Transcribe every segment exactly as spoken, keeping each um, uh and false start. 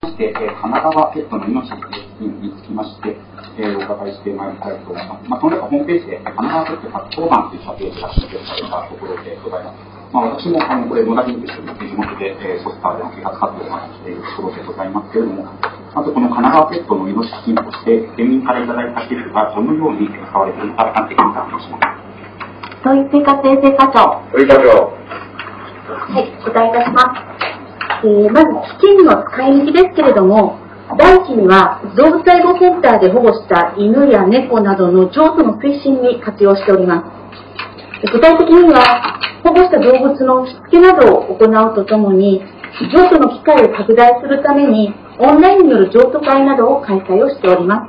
して、えー、神奈川ペットの命につきまして、えー、お伺いしてまいりたいと思います。まあ、その中ホームページで、神奈川ペット活動版というページが申請されたところでございます。まあ、私もあのこれ、野田銀ですけども、地元で、えー、ソスターでの啓発活動をしているところでございますけれども、まずこの神奈川ペットの命基金として、県民からいただいた寄付がどのように使われているか、簡単的に説明します。 土井生活衛生課長。 土井課長。 はい、お答えいたします。えー、まず基金の使い道ですけれども、第一には動物愛護センターで保護した犬や猫などの譲渡の推進に活用しております。具体的には保護した動物のしつけなどを行うとともに、譲渡の機会を拡大するためにオンラインによる譲渡会などを開催をしております。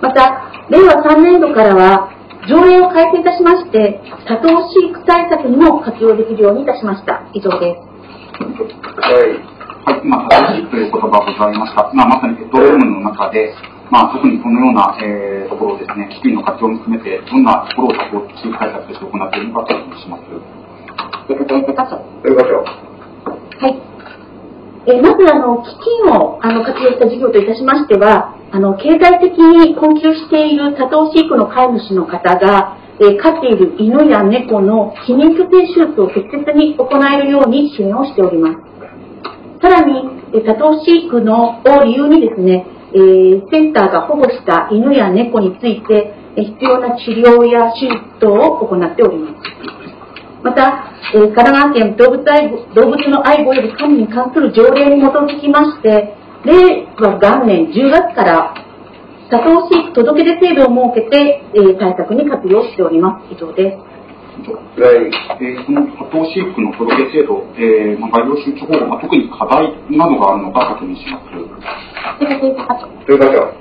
またれいわさんねんどからは条例を改正いたしまして、多頭飼育対策にも活用できるようにいたしました。以上です。 はい。 はい、今、正しいという言葉がございました。まあ、まさにペットロームの中で、まあ、特にこのような、えー、ところをですね、基金の活用も含めて、どんなところを多頭飼育対策として行っているのかとお聞きします。 生活衛生課長。 生活課長。 はい。えー、まず、あの、基金をあの活用した事業といたしましては、あの、経済的に困窮している多頭飼育の飼い主の方が、えー、飼っている犬や猫の避妊去勢手術を適切に行えるように支援をしております。さらに、多頭飼育のを理由にですね、えー、センターが保護した犬や猫について、えー、必要な治療や手術等を行っております。また、えー、神奈川県動物愛護、動物の愛護及び管理に関する条例に基づきまして、令和元年じゅうがつから多頭飼育届出制度を設けて、えー、対策に活用しております。以上です。 はい、えー、その多頭飼育の届け制度、えーまあ、概要周知方法、まあ、特に課題などがあるのか確認します。 生活衛生課長。 生活課長。はい。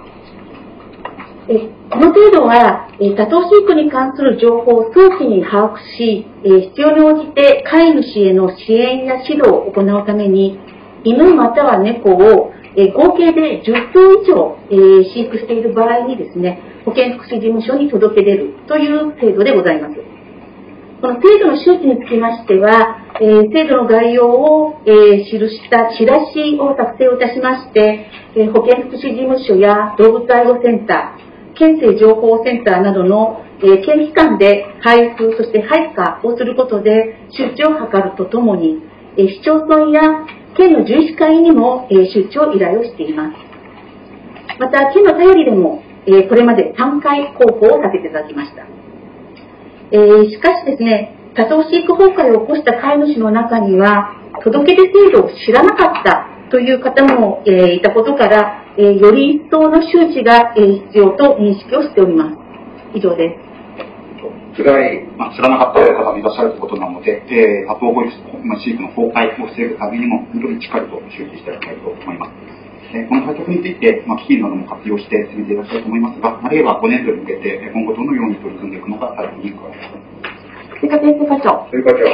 えこの制度は、え多頭飼育に関する情報を早期に把握し、え必要に応じて飼い主への支援や指導を行うために、犬または猫を、え合計でじゅっとう以上、えー、飼育している場合にですね、保健福祉事務所に届け出るという制度でございます。この制度の周知につきましては、えー、制度の概要を、えー、記したチラシを作成をいたしまして、えー、保健福祉事務所や動物愛護センター、県政情報センターなどの、えー、県機関で配布、そして配下をすることで周知を図るとともに、えー、市町村や県の獣医師会にも、えー、周知を依頼をしています。また、県の便りでも、えー、これまでさんかい広報をさせていただきました。えー、しかしですね、多頭飼育崩壊を起こした飼い主の中には、届け出制度を知らなかったという方も、えー、いたことから、えー、より一層の周知が、えー、必要と認識をしております。以上です。 知らなかった方がいらっしゃるということなので、えー、多頭保育飼育の崩壊を防ぐためにも、本当にしっかりと周知していただきたいと思います。えー、この対策について、まあ、基金なども活用して進めていらっしゃると思いますが、れいわごねんどに向けて、今後どのように取り組んでいくのか、最後に伺います。 生活衛生課長。 生活課長。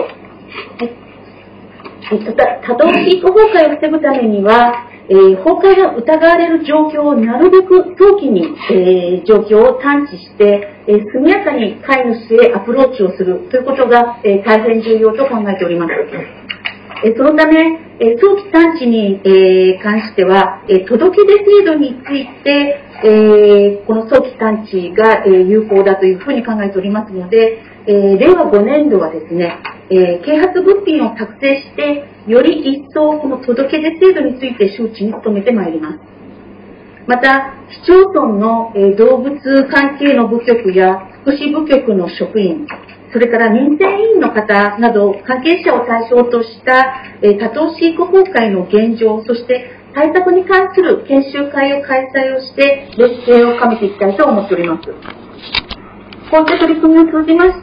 はい。多頭飼育崩壊を防ぐためには、えー、崩壊が疑われる状況をなるべく早期に、えー、状況を探知して、えー、速やかに飼い主へアプローチをするということが、えー、大変重要と考えております。えー、そのため、えー、早期探知に、えー、関しては、えー、届け出制度について、えー、この早期探知が、えー、有効だというふうに考えておりますので、えー、れいわごねんどはですね、えー、啓発物品を作成して、より一層この届け出制度について周知に努めてまいります。また、市町村の、えー、動物関係の部局や福祉部局の職員、それから民生委員の方など関係者を対象とした、えー、多頭飼育崩壊の現状、そして対策に関する研修会を開催をして、劣勢を深めていきたいと思っております。こうした取り組みを通じまして、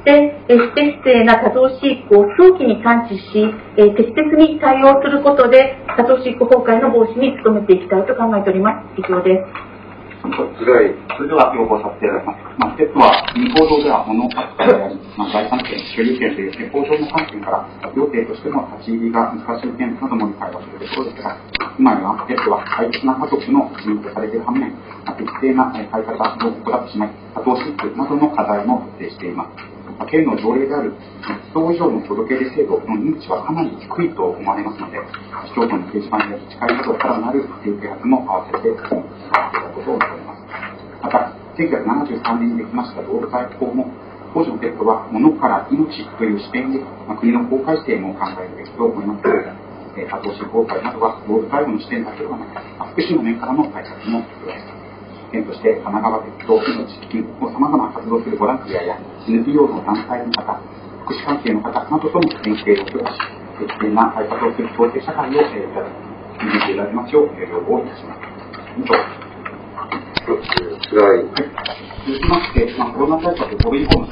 え不適正な多頭飼育を早期に探知し、え適切に対応することで、多頭飼育崩壊の防止に努めていきたいと考えております。以上です。 それでは要望させていただきます。まあ、ステップは、民法上では物を書くであり、まあ、第三権、所有権という憲法上の観点から、行政としての立ち入りが難しい点なども理解はするところですが、今やステップは大切な家族の一員とされている反面、適正な飼い方を行ってしまい、多頭飼育などの課題も発生しています。 県の条例である一棟以上の届け出制度の認知はかなり低いと思われますので、市町村の掲示板や自治会などからなる普及啓発も合わせて進めていたことを述べます。また、せんきゅうひゃくななじゅうさんねんにできました動物愛護法も、当時のペットは物から命という視点で、まあ、国の法改正も考えるべきと思いますが、えー、多頭飼法会などは動物愛護の視点だけではなく、まあ、福祉の面からの対策も必要です。県として神奈川ペット命基金をさまざま活動するボランティアや エヌピーオー の団体の方、福祉関係の方などとも連携を強化し、適正な対策をする共生社会を、えー、いただき、見ていただきますよう、えー、要望いたします。以上。 はい。 続きまして、まあ、コロナ対策、コロナ以降の